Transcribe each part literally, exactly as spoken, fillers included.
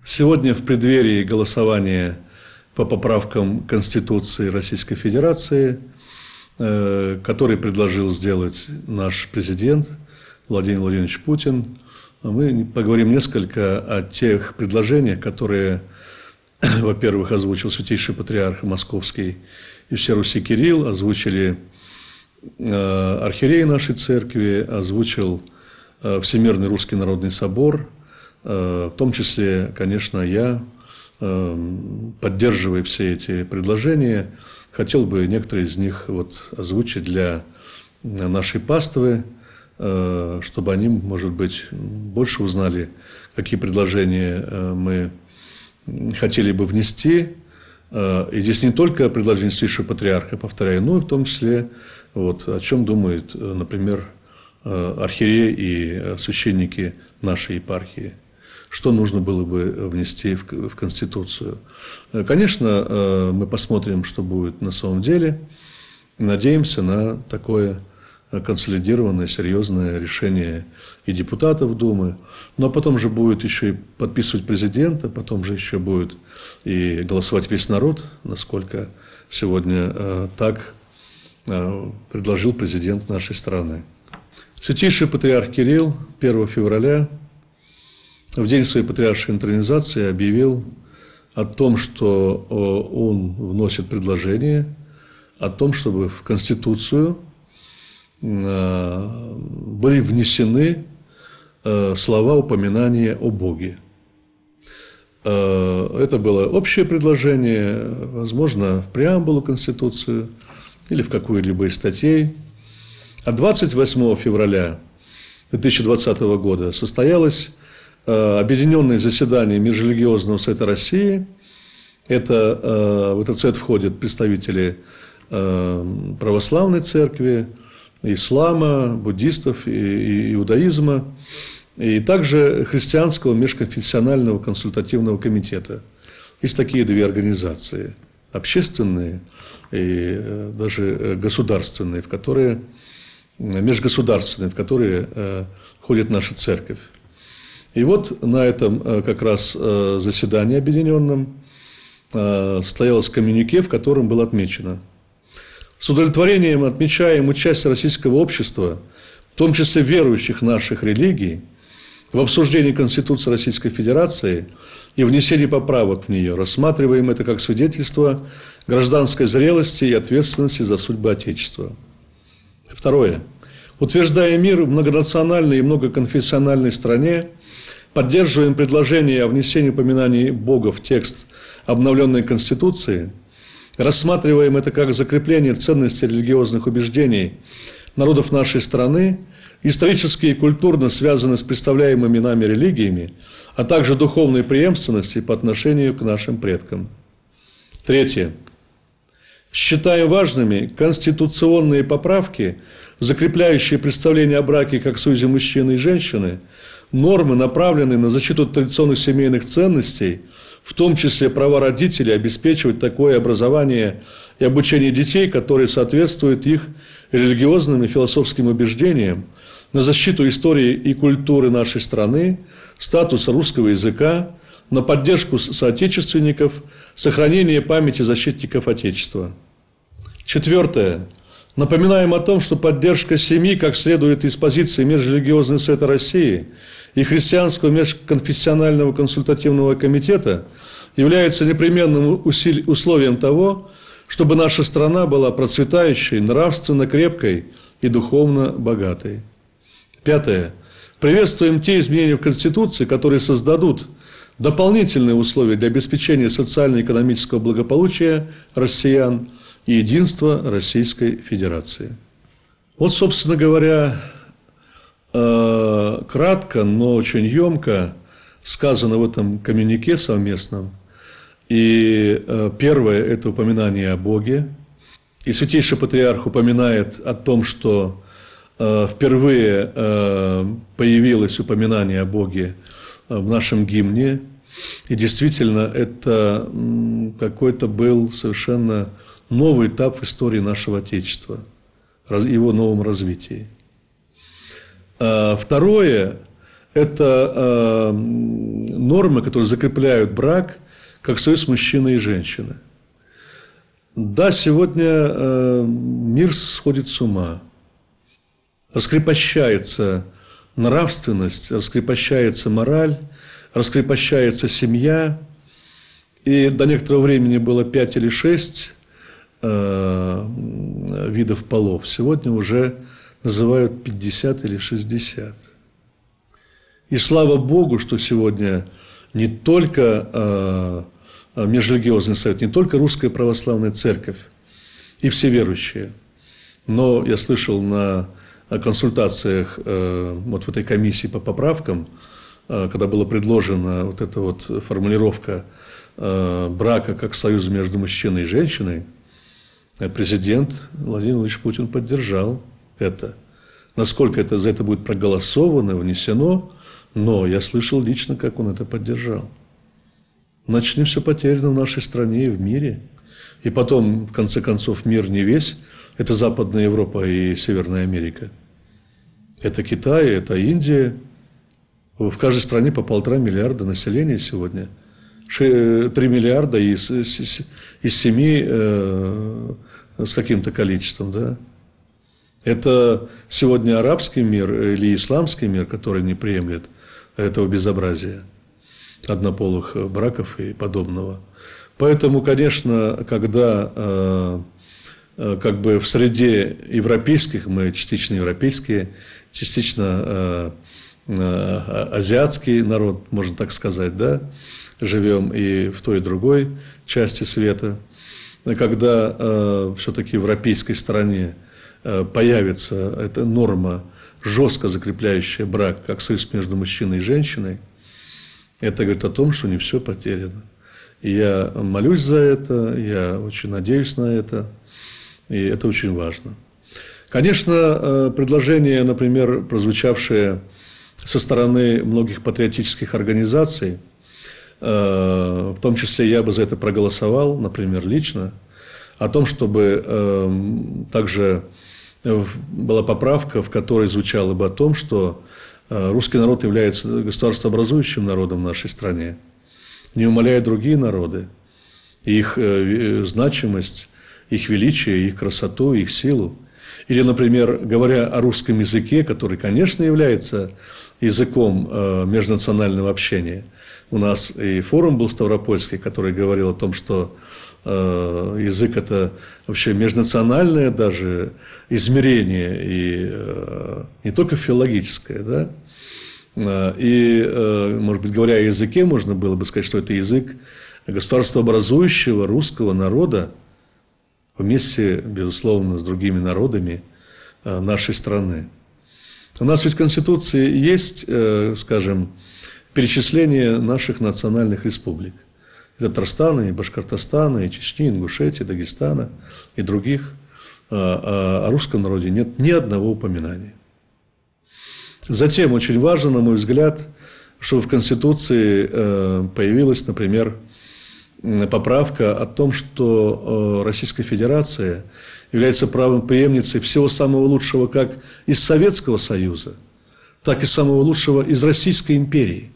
Сегодня в преддверии голосования по поправкам Конституции Российской Федерации, который предложил сделать наш президент Владимир Владимирович Путин, мы поговорим несколько о тех предложениях, которые, во-первых, озвучил Святейший Патриарх Московский и всей Руси Кирилл, озвучили архиерей нашей церкви, озвучил Всемирный Русский Народный Собор, в том числе, конечно, я, поддерживая все эти предложения, хотел бы некоторые из них вот озвучить для нашей паствы, чтобы они, может быть, больше узнали, какие предложения мы хотели бы внести. И здесь не только предложение Святейшего Патриарха, повторяю, но и в том числе, вот, о чем думают, например, архиереи и священники нашей епархии. Что нужно было бы внести в Конституцию. Конечно, мы посмотрим, что будет на самом деле. Надеемся на такое консолидированное, серьезное решение и депутатов Думы. Но потом же будет еще и подписывать президента, потом же еще будет и голосовать весь народ, насколько сегодня так предложил президент нашей страны. Святейший Патриарх Кирилл первого февраля в день своей патриаршей интронизации объявил о том, что он вносит предложение о том, чтобы в Конституцию были внесены слова упоминания о Боге. Это было общее предложение, возможно, в преамбулу Конституции или в какую-либо из статей. А двадцать восьмого февраля две тысячи двадцатого года состоялось объединенное заседание Межрелигиозного совета России. Это, в этот совет входят представители православной церкви, ислама, буддистов и иудаизма, и также христианского межконфессионального консультативного комитета. Есть такие две организации, общественные и даже государственные, в которые, межгосударственные, в которые входит наша церковь. И вот на этом как раз заседании объединенном состоялось коммюнике, в котором было отмечено: с удовлетворением отмечаем участие российского общества, в том числе верующих наших религий, в обсуждении Конституции Российской Федерации и внесении поправок в нее. Рассматриваем это как свидетельство гражданской зрелости и ответственности за судьбы Отечества. Второе. Утверждая мир в многонациональной и многоконфессиональной стране, поддерживаем предложение о внесении упоминаний Бога в текст обновленной Конституции, рассматриваем это как закрепление ценностей религиозных убеждений народов нашей страны, исторически и культурно связаны с представляемыми нами религиями, а также духовной преемственности по отношению к нашим предкам. Третье. Считаем важными конституционные поправки, закрепляющие представление о браке как союзе мужчины и женщины, нормы, направленные на защиту традиционных семейных ценностей, в том числе права родителей обеспечивать такое образование и обучение детей, которые соответствуют их религиозным и философским убеждениям, на защиту истории и культуры нашей страны, статуса русского языка, на поддержку соотечественников, сохранение памяти защитников Отечества. Четвертое. Напоминаем о том, что поддержка семьи, как следует из позиции Межрелигиозного совета России и Христианского межконфессионального консультативного комитета, является непременным условием того, чтобы наша страна была процветающей, нравственно крепкой и духовно богатой. Пятое. Приветствуем те изменения в Конституции, которые создадут дополнительные условия для обеспечения социально-экономического благополучия россиян и единства Российской Федерации. Вот, собственно говоря, кратко, но очень емко сказано в этом коммюнике совместном. И первое – это упоминание о Боге. И Святейший Патриарх упоминает о том, что впервые появилось упоминание о Боге в нашем гимне. И действительно, это какой-то был совершенно новый этап в истории нашего Отечества, его новом развитии. Второе – это нормы, которые закрепляют брак как союз мужчины и женщины. Да, сегодня э, мир сходит с ума, раскрепощается нравственность, раскрепощается мораль, раскрепощается семья. И до некоторого времени было пять или шесть э, видов полов. Сегодня уже называют пятьдесят или шестьдесят. И слава Богу, что сегодня не только э, Межрелигиозный совет, не только Русская Православная Церковь и все верующие, но я слышал на консультациях э, вот в этой комиссии по поправкам, э, когда была предложена вот эта вот формулировка э, брака как союза между мужчиной и женщиной, президент Владимир Владимирович Путин поддержал это. Насколько это, за это будет проголосовано, внесено, но я слышал лично, как он это поддержал. Значит, не все потеряно в нашей стране и в мире. И потом, в конце концов, мир не весь. Это Западная Европа и Северная Америка. Это Китай, это Индия. В каждой стране по полтора миллиарда населения сегодня. Три миллиарда из, из, из семи э, с каким-то количеством, да. Это сегодня арабский мир или исламский мир, который не приемлет этого безобразия, однополых браков и подобного. Поэтому, конечно, когда э, э, как бы в среде европейских, мы частично европейские, частично э, э, азиатский народ, можно так сказать, да, живем и в той и другой части света, когда э, все-таки в европейской стороне появится эта норма, жестко закрепляющая брак как союз между мужчиной и женщиной, это говорит о том, что не все потеряно. И я молюсь за это, я очень надеюсь на это, и это очень важно. Конечно, предложения, например, прозвучавшие со стороны многих патриотических организаций, в том числе я бы за это проголосовал, например, лично, о том, чтобы также была поправка, в которой звучало бы о том, что русский народ является государствообразующим народом в нашей стране, не умаляя другие народы, их значимость, их величие, их красоту, их силу. Или, например, говоря о русском языке, который, конечно, является языком межнационального общения. У нас и форум был ставропольский, который говорил о том, что язык – это вообще межнациональное даже измерение, и не только филологическое, да? И, может быть, говоря о языке, можно было бы сказать, что это язык государствообразующего русского народа вместе, безусловно, с другими народами нашей страны. У нас ведь в Конституции есть, скажем, перечисление наших национальных республик. И Татарстана, и Башкортостана, и Чечни, и Ингушетии, и Дагестана, и других. А о русском народе нет ни одного упоминания. Затем очень важно, на мой взгляд, что в Конституции появилась, например, поправка о том, что Российская Федерация является правом преемницей всего самого лучшего как из Советского Союза, так и самого лучшего из Российской империи.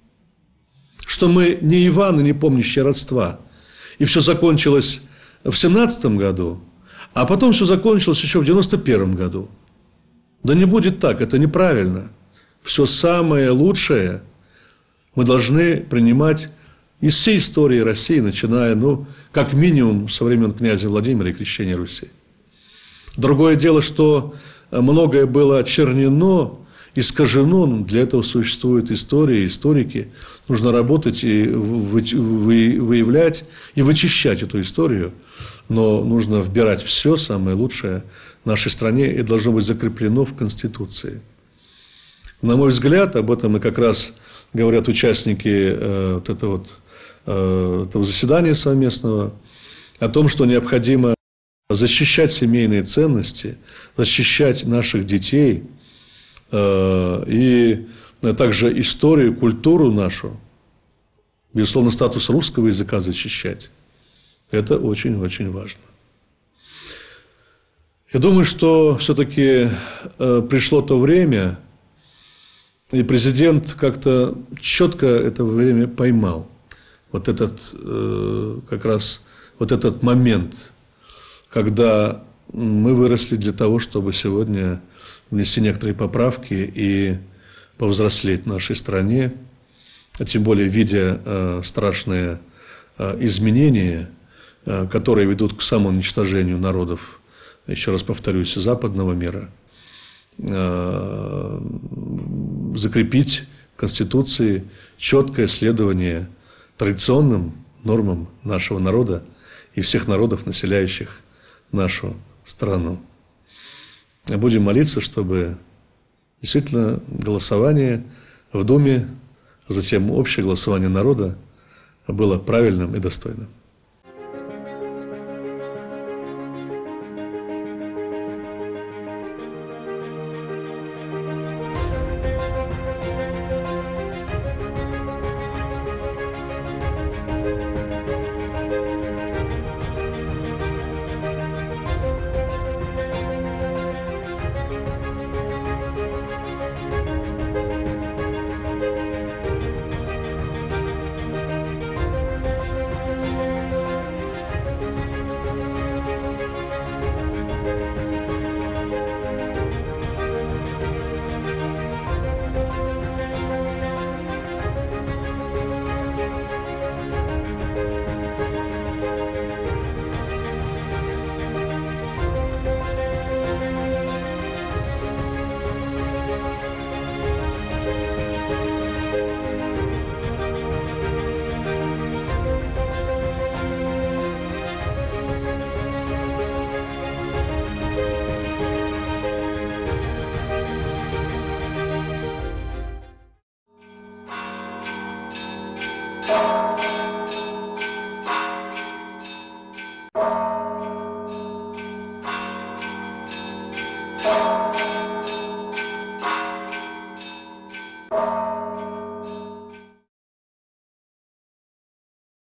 Что мы не Иваны, не помнящие родства. И все закончилось в семнадцатом году, а потом все закончилось еще в девяносто первом году. Да не будет так, это неправильно. Все самое лучшее мы должны принимать из всей истории России, начиная, ну, как минимум, со времен князя Владимира и крещения Руси. Другое дело, что многое было очернено, искажено, для этого существуют истории, историки. Нужно работать и выявлять и вычищать эту историю, но нужно вбирать все самое лучшее в нашей стране, и должно быть закреплено в Конституции. На мой взгляд, об этом и как раз говорят участники э, вот этого, вот, э, этого заседания совместного, о том, что необходимо защищать семейные ценности, защищать наших детей, и также историю, культуру нашу, безусловно, статус русского языка защищать. Это очень-очень важно. Я думаю, что все-таки пришло то время, И президент как-то четко это время поймал. Вот этот, как раз, вот этот момент, когда мы выросли для того, чтобы сегодня внести некоторые поправки и повзрослеть в нашей стране, а тем более видя страшные изменения, которые ведут к самоуничтожению народов, еще раз повторюсь, западного мира, закрепить в Конституции четкое следование традиционным нормам нашего народа и всех народов, населяющих нашу страну. Будем молиться, чтобы действительно голосование в Думе, а затем общее голосование народа было правильным и достойным.